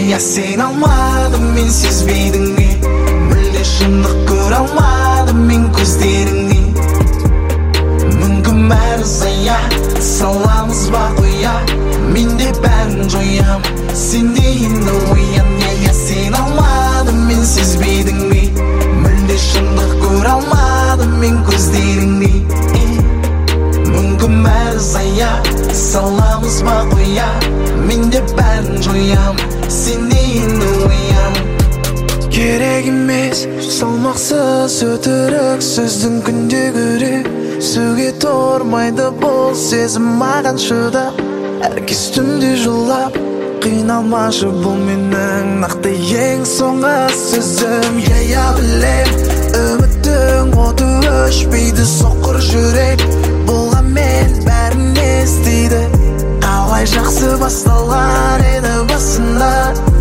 Ya sen almadın men sezbedin mi? Müldür şындıq kör almadın men көздеріңнен. Мүмкін бәрі зая, саламыз ба қоя, мен де бәрін жоям, сен де енді оян. Я сен алмадым мен сезбедің бе? Мүлде шындық көр алмадым мен көздеріңнен. Мүмкін бәрі зая, саламыз ба қоя, мен де бәрін жоям, сен де енді оян. Керек емес салмақсыз өтірік сөздің күнде көрек, сөге тұрмайды бұл сезім маған шыдап. Әркез түнде жылап, қиналмашы бұл менің нақты ең соңғы сөзім. Я білем, үміттің оты өшпейді, соқыр жүрек болғанмен бәрін естиді. Қалай жақсы басталар еді басында.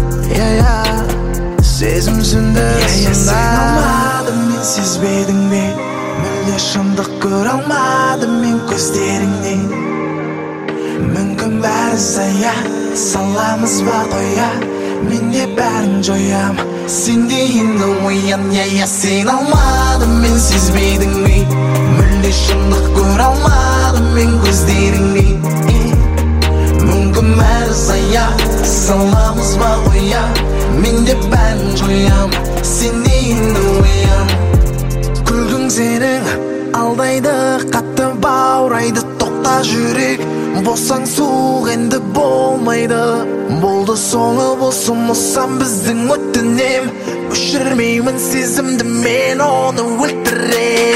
Сезім сүнді сында. Сен алмадым мен сезбедің бе? Мүлде шындық көр алмадым мен көздеріңнен. Мүмкін бәрі зая, саламыз ба қоя, мен де бәрін жоям, сен де енді оян. Я сен алмадым мен сезбедің бе? Мүлде шындық көр алмадым мен көздеріңнен. Мүмкін бәрі зая, саламыз ба қоя, мен де бәрін жоям, сен де енді оян. Күлгің сенің алдайды, қатты баурайды, тоқта жүрек, болсаң суық енді болмайды. Болды соңы болсын осам біздің өтінем, өшірмеймін сезімді, мен оны өлтірем.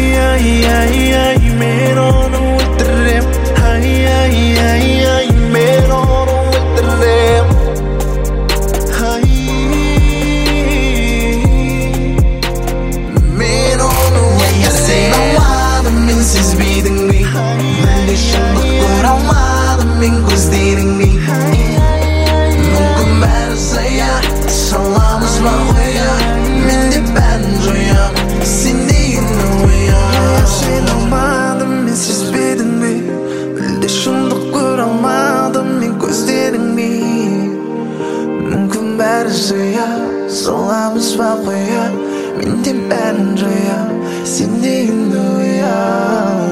Мен оны өлтірем. Мен оны өлтірем. Сезбедің бе? Мүлде шындық көр алмадым мен көздеріңнен. Мүмкін бәрі зая, саламыз ба қоя, мен де бәрін жоям, сен де енді оян. Сен алмадым мен сезбедің бе? Мүлде шындық көр алмадым мен көздеріңнен. Мүмкін бәрі зая, саламыз ба қоя, мен де бәрін жоям, сен де енді оян.